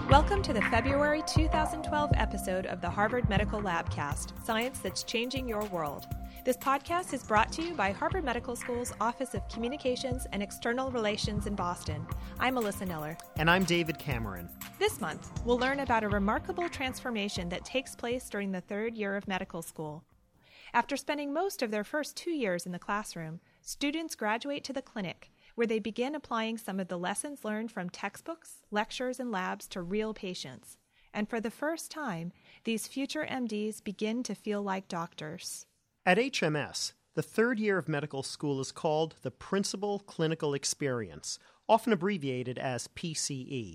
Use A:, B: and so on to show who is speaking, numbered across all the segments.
A: Welcome to the February 2012 episode of the Harvard Medical Labcast, Science That's Changing Your World. This podcast is brought to you by Harvard Medical School's Office of Communications and External Relations in Boston. I'm Melissa Miller.
B: And I'm David Cameron.
A: This month, we'll learn about a remarkable transformation that takes place during the third year of medical school. After spending most of their first 2 years in the classroom, students graduate to the clinic, where they begin applying some of the lessons learned from textbooks, lectures, and labs to real patients. And for the first time, these future MDs begin to feel like doctors.
B: At HMS, the third year of medical school is called the Principal Clinical Experience, often abbreviated as PCE.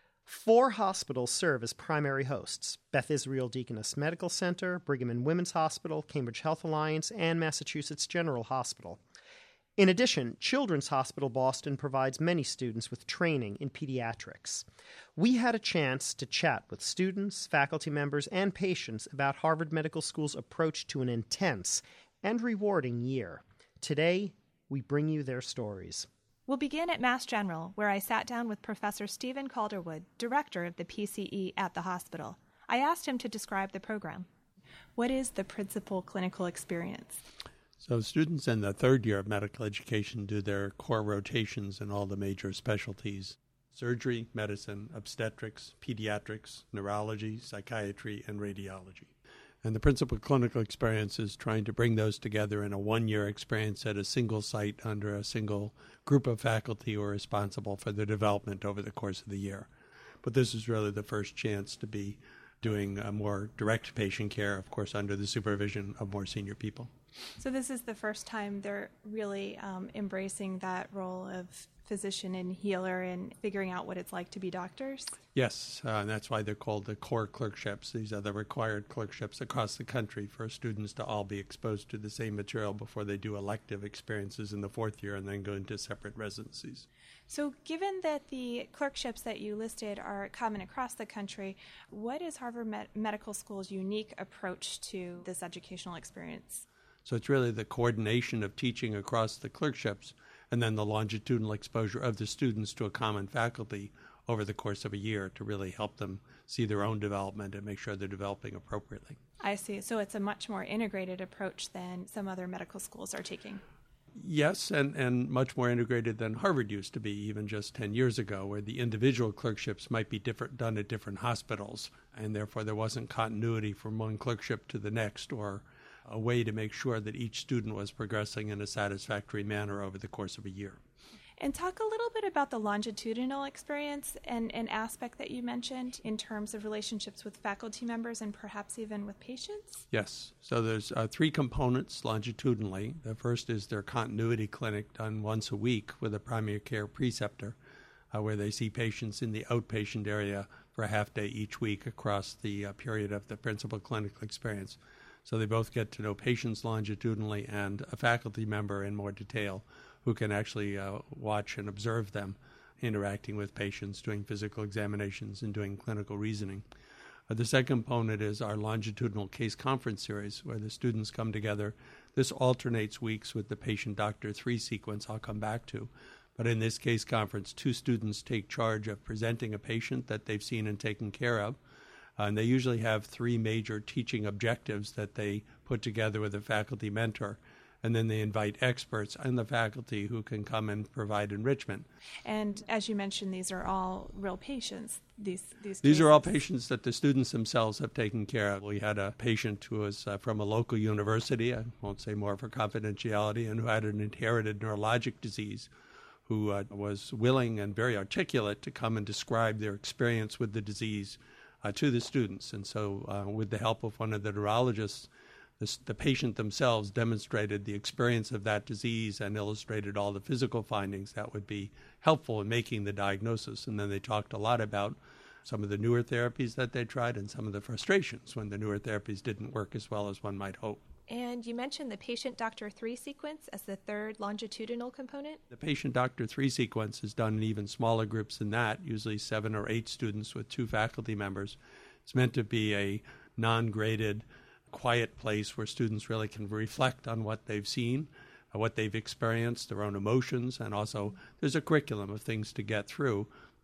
B: 4 hospitals serve as primary hosts: Beth Israel Deaconess Medical Center, Brigham and Women's Hospital, Cambridge Health Alliance, and Massachusetts General Hospital. In addition, Children's Hospital Boston provides many students with training in pediatrics. We had a chance to chat with students, faculty members, and patients about Harvard Medical School's approach to an intense and rewarding year. Today, we bring you their stories.
A: We'll begin at Mass General, where I sat down with Professor Stephen Calderwood, director of the PCE at the hospital. I asked him to describe the program. What is the Principal Clinical Experience?
C: So students in the third year of medical education do their core rotations in all the major specialties: surgery, medicine, obstetrics, pediatrics, neurology, psychiatry, and radiology. And the Principal Clinical Experience is trying to bring those together in a one-year experience at a single site under a single group of faculty who are responsible for the development over the course of the year. But this is really the first chance to be doing more direct patient care, of course, under the supervision of more senior people.
A: So this is the first time they're really embracing that role of physician and healer and figuring out what it's like to be doctors?
C: Yes, and that's why they're called the core clerkships. These are the required clerkships across the country for students to all be exposed to the same material before they do elective experiences in the fourth year and then go into separate residencies.
A: So given that the clerkships that you listed are common across the country, what is Harvard Medical School's unique approach to this educational experience?
C: So it's really the coordination of teaching across the clerkships and then the longitudinal exposure of the students to a common faculty over the course of a year to really help them see their own development and make sure they're developing appropriately.
A: I see. So it's a much more integrated approach than some other medical schools are taking.
C: Yes, and much more integrated than Harvard used to be even just 10 years ago, where the individual clerkships might be done at different hospitals, and therefore there wasn't continuity from one clerkship to the next or a way to make sure that each student was progressing in a satisfactory manner over the course of a year.
A: And talk a little bit about the longitudinal experience and an aspect that you mentioned in terms of relationships with faculty members and perhaps even with patients.
C: Yes. So there's 3 components longitudinally. The first is their continuity clinic done once a week with a primary care preceptor, where they see patients in the outpatient area for a half day each week across the period of the Principal Clinical Experience. So they both get to know patients longitudinally and a faculty member in more detail who can actually watch and observe them interacting with patients, doing physical examinations, and doing clinical reasoning. The second component is our longitudinal case conference series, where the students come together. This alternates weeks with the patient-doctor 3 sequence I'll come back to. But in this case conference, 2 students take charge of presenting a patient that they've seen and taken care of. And they usually have 3 major teaching objectives that they put together with a faculty mentor. And then they invite experts and the faculty who can come and provide enrichment.
A: And as you mentioned, these are all real patients.
C: These are all patients that the students themselves have taken care of. We had a patient who was from a local university, I won't say more for confidentiality, and who had an inherited neurologic disease, who was willing and very articulate to come and describe their experience with the disease to the students. And so with the help of one of the neurologists, the patient themselves demonstrated the experience of that disease and illustrated all the physical findings that would be helpful in making the diagnosis. And then they talked a lot about some of the newer therapies that they tried and some of the frustrations when the newer therapies didn't work as well as one might hope.
A: And you mentioned the patient-doctor 3 sequence as the third longitudinal component?
C: The patient-doctor 3 sequence is done in even smaller groups than that, usually 7 or 8 students with 2 faculty members. It's meant to be a non-graded, quiet place where students really can reflect on what they've seen, what they've experienced, their own emotions, and also there's a curriculum of things to get through.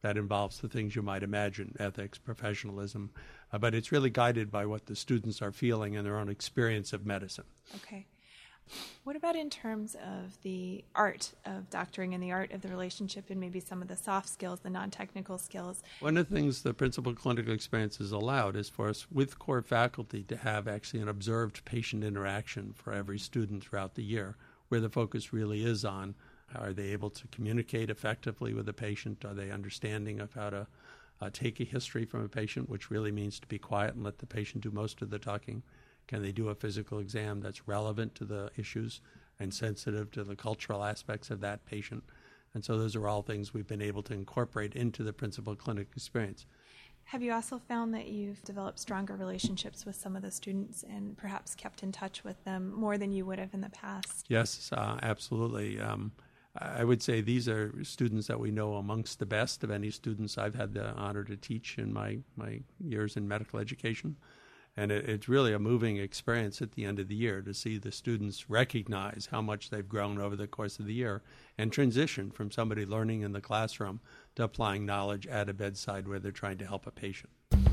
C: that involves the things you might imagine, ethics, professionalism, but it's really guided by what the students are feeling and their own experience of medicine.
A: Okay. What about in terms of the art of doctoring and the art of the relationship and maybe some of the soft skills, the non-technical skills?
C: One of the things the principal clinical experience has allowed is for us with core faculty to have actually an observed patient interaction for every student throughout the year, where the focus really is on, are they able to communicate effectively with the patient? Are they understanding of how to take a history from a patient, which really means to be quiet and let the patient do most of the talking? Can they do a physical exam that's relevant to the issues and sensitive to the cultural aspects of that patient? And so those are all things we've been able to incorporate into the principal clinic experience.
A: Have you also found that you've developed stronger relationships with some of the students and perhaps kept in touch with them more than you would have in the past?
C: Yes, absolutely. I would say these are students that we know amongst the best of any students I've had the honor to teach in my years in medical education. And it's really a moving experience at the end of the year to see the students recognize how much they've grown over the course of the year and transition from somebody learning in the classroom to applying knowledge at a bedside where they're trying to help a patient.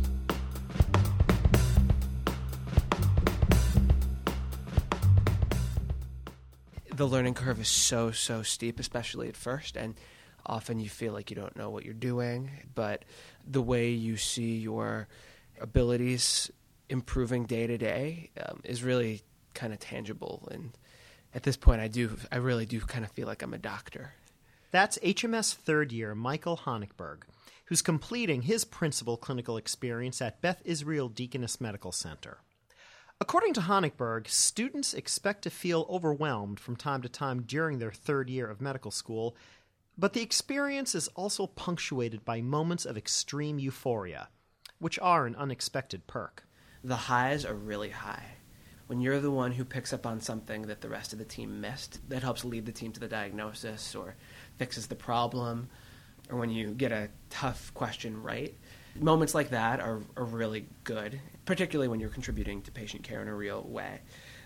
D: The learning curve is so steep, especially at first, and often you feel like you don't know what you're doing, but the way you see your abilities improving day to day is really kind of tangible. And at this point, I really do kind of feel like I'm a doctor.
B: That's HMS third year Michael Honigberg, who's completing his principal clinical experience at Beth Israel Deaconess Medical Center. According to Honigberg, students expect to feel overwhelmed from time to time during their third year of medical school, but the experience is also punctuated by moments of extreme euphoria, which are an unexpected perk.
D: The highs are really high. When you're the one who picks up on something that the rest of the team missed, that helps lead the team to the diagnosis or fixes the problem, or when you get a tough question right, moments like that are really good, particularly when you're contributing to patient care in a real way.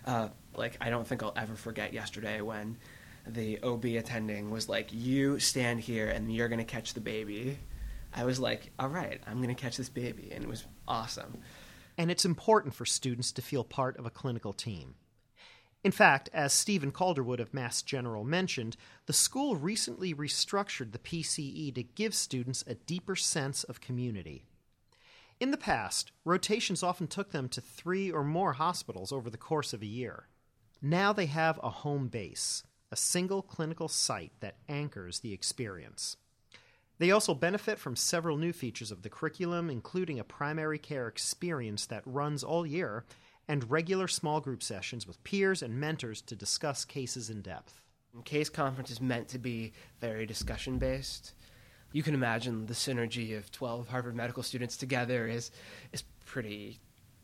D: I don't think I'll ever forget yesterday when the OB attending was like, "You stand here and you're going to catch the baby." I was like, all right, I'm going to catch this baby, and it was awesome.
B: And it's important for students to feel part of a clinical team. In fact, as Stephen Calderwood of Mass General mentioned, the school recently restructured the PCE to give students a deeper sense of community. In the past, rotations often took them to 3 or more hospitals over the course of a year. Now they have a home base, a single clinical site that anchors the experience. They also benefit from several new features of the curriculum, including a primary care experience that runs all year and regular small group sessions with peers and mentors to discuss cases in depth.
D: Case conference is meant to be very discussion-based. You can imagine the synergy of 12 Harvard medical students together is pretty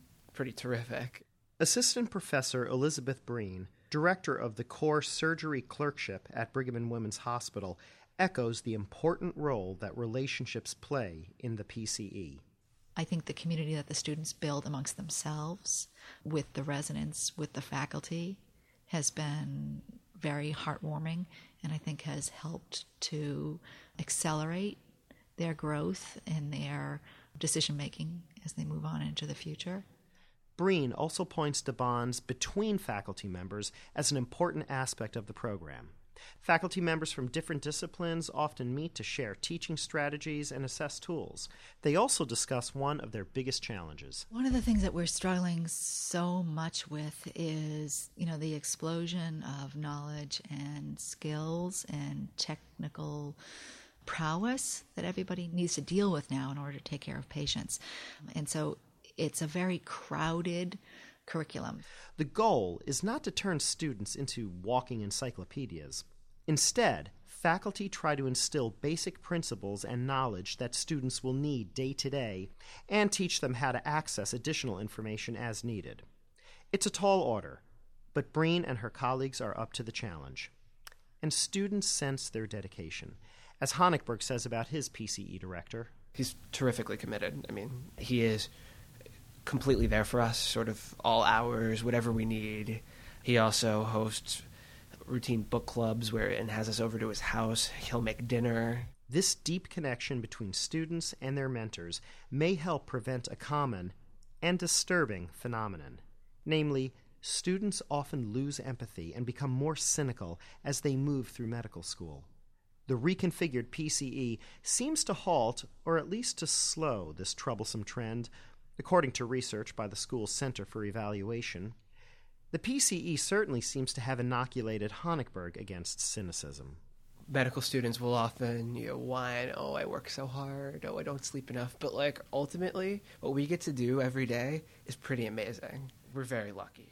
D: terrific.
B: Assistant Professor Elizabeth Breen, director of the Core Surgery Clerkship at Brigham and Women's Hospital, echoes the important role that relationships play in the PCE.
E: I think the community that the students build amongst themselves, with the residents, with the faculty, has been very heartwarming and I think has helped to accelerate their growth and their decision-making as they move on into the future.
B: Breen also points to bonds between faculty members as an important aspect of the program. Faculty members from different disciplines often meet to share teaching strategies and assess tools. They also discuss one of their biggest challenges.
E: One of the things that we're struggling so much with is, the explosion of knowledge and skills and technical prowess that everybody needs to deal with now in order to take care of patients. And so it's a very crowded curriculum.
B: The goal is not to turn students into walking encyclopedias. Instead, faculty try to instill basic principles and knowledge that students will need day to day and teach them how to access additional information as needed. It's a tall order, but Breen and her colleagues are up to the challenge. And students sense their dedication, as Honigberg says about his PCE director.
D: He's terrifically committed. He is completely there for us, sort of all hours, whatever we need. He also hosts routine book clubs and has us over to his house. He'll make dinner.
B: This deep connection between students and their mentors may help prevent a common and disturbing phenomenon. Namely, students often lose empathy and become more cynical as they move through medical school. The reconfigured PCE seems to halt, or at least to slow, this troublesome trend, according to research by the school's Center for Evaluation. The PCE certainly seems to have inoculated Honigberg against cynicism.
D: Medical students will often, whine, oh, I work so hard, oh, I don't sleep enough. But, ultimately, what we get to do every day is pretty amazing. We're very lucky.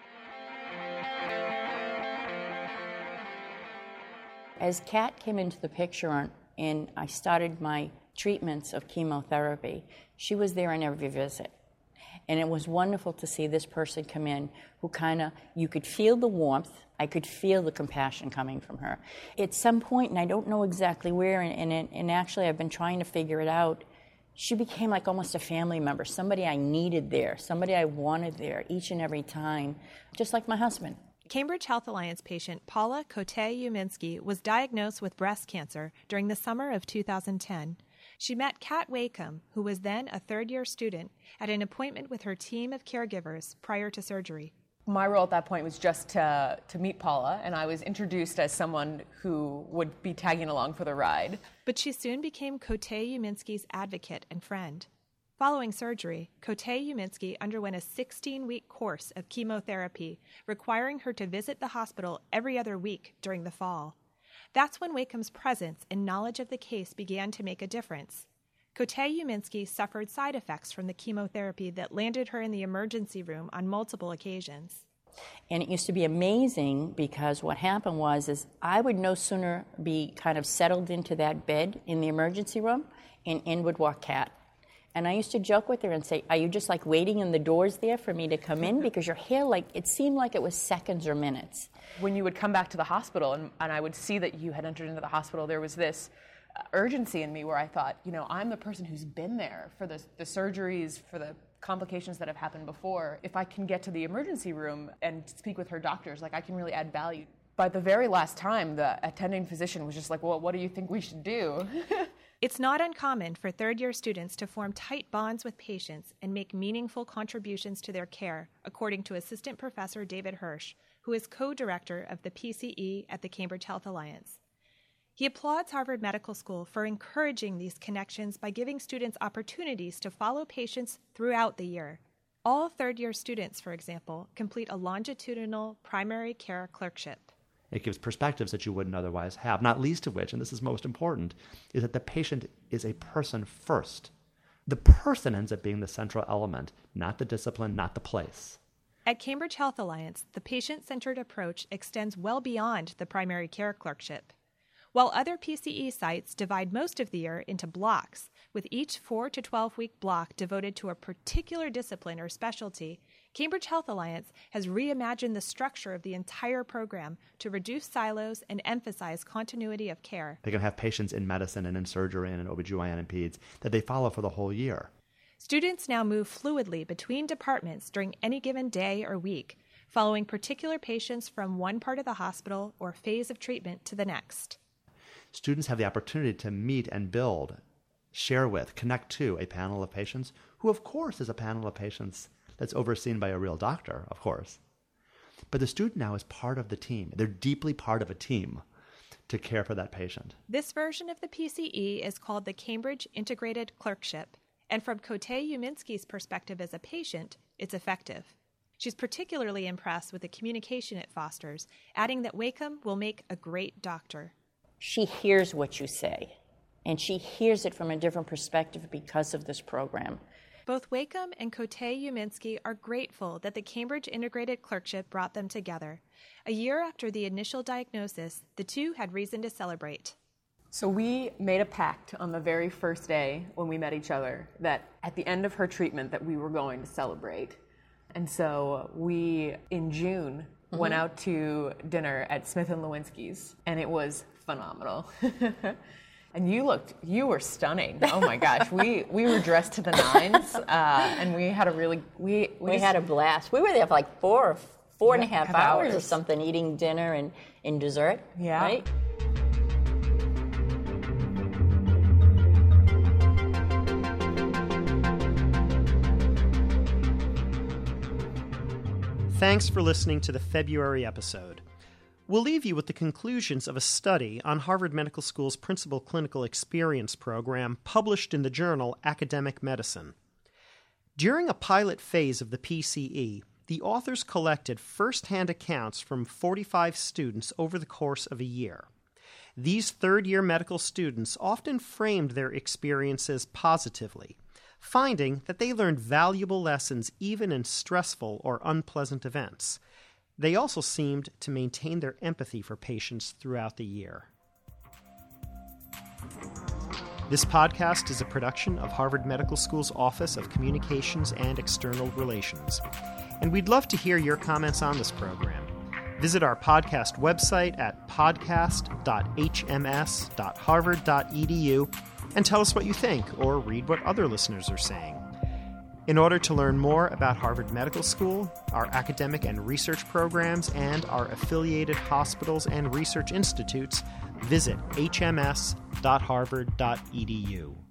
F: As Kat came into the picture and I started my treatments of chemotherapy, she was there on every visit. And it was wonderful to see this person come in who you could feel the warmth, I could feel the compassion coming from her. At some point, and I don't know exactly where, and actually I've been trying to figure it out, she became like almost a family member, somebody I needed there, somebody I wanted there each and every time, just like my husband.
A: Cambridge Health Alliance patient Paula Cote-Uminsky was diagnosed with breast cancer during the summer of 2010. She met Kat Wakeham, who was then a third-year student, at an appointment with her team of caregivers prior to surgery.
G: My role at that point was just to meet Paula, and I was introduced as someone who would be tagging along for the ride.
A: But she soon became Cote-Uminsky's advocate and friend. Following surgery, Cote-Uminsky underwent a 16-week course of chemotherapy, requiring her to visit the hospital every other week during the fall. That's when Wakeham's presence and knowledge of the case began to make a difference. Cote-Uminsky suffered side effects from the chemotherapy that landed her in the emergency room on multiple occasions.
F: And it used to be amazing because what happened was I would no sooner be kind of settled into that bed in the emergency room, and in would walk Kat. And I used to joke with her and say, are you just waiting in the doors there for me to come in? Because your hair, it seemed like it was seconds or minutes.
G: When you would come back to the hospital and I would see that you had entered into the hospital, there was this urgency in me where I thought, I'm the person who's been there for the surgeries, for the complications that have happened before. If I can get to the emergency room and speak with her doctors, I can really add value. By the very last time, the attending physician was just well, what do you think we should do?
A: It's not uncommon for third-year students to form tight bonds with patients and make meaningful contributions to their care, according to Assistant Professor David Hirsch, who is co-director of the PCE at the Cambridge Health Alliance. He applauds Harvard Medical School for encouraging these connections by giving students opportunities to follow patients throughout the year. All third-year students, for example, complete a longitudinal primary care clerkship.
H: It gives perspectives that you wouldn't otherwise have, not least of which, and this is most important, is that the patient is a person first. The person ends up being the central element, not the discipline, not the place.
A: At Cambridge Health Alliance, the patient-centered approach extends well beyond the primary care clerkship. While other PCE sites divide most of the year into blocks, with each 4 to 12-week block devoted to a particular discipline or specialty, Cambridge Health Alliance has reimagined the structure of the entire program to reduce silos and emphasize continuity of care.
H: They can have patients in medicine and in surgery and in OBGYN and peds that they follow for the whole year.
A: Students now move fluidly between departments during any given day or week, following particular patients from one part of the hospital or phase of treatment to the next.
H: Students have the opportunity to meet and build, share with, connect to a panel of patients who, of course, is a panel of patients that's overseen by a real doctor, of course. But the student now is part of the team. They're deeply part of a team to care for that patient.
A: This version of the PCE is called the Cambridge Integrated Clerkship, and from Cote-Uminsky's perspective as a patient, it's effective. She's particularly impressed with the communication it fosters, adding that Wakeham will make a great doctor.
F: She hears what you say, and she hears it from a different perspective because of this program.
A: Both Wakeham and Cote-Uminsky are grateful that the Cambridge Integrated Clerkship brought them together. A year after the initial diagnosis, the two had reason to celebrate.
G: So we made a pact on the very first day when we met each other that at the end of her treatment that we were going to celebrate. And so we, in June, went out to dinner at Smith & Lewinsky's, and it was phenomenal. And you were stunning. Oh my gosh, we were dressed to the nines, and we had a really, we
F: had a blast. We were there for like 4 4.5 hours or
G: hours.
F: something, eating dinner and dessert,
G: Yeah.
F: right?
B: Thanks for listening to the February episode. We'll leave you with the conclusions of a study on Harvard Medical School's Principal Clinical Experience program published in the journal Academic Medicine. During a pilot phase of the PCE, the authors collected first-hand accounts from 45 students over the course of a year. These third-year medical students often framed their experiences positively, finding that they learned valuable lessons even in stressful or unpleasant events. They also seemed to maintain their empathy for patients throughout the year. This podcast is a production of Harvard Medical School's Office of Communications and External Relations, and we'd love to hear your comments on this program. Visit our podcast website at podcast.hms.harvard.edu and tell us what you think, or read what other listeners are saying. In order to learn more about Harvard Medical School, our academic and research programs, and our affiliated hospitals and research institutes, visit hms.harvard.edu.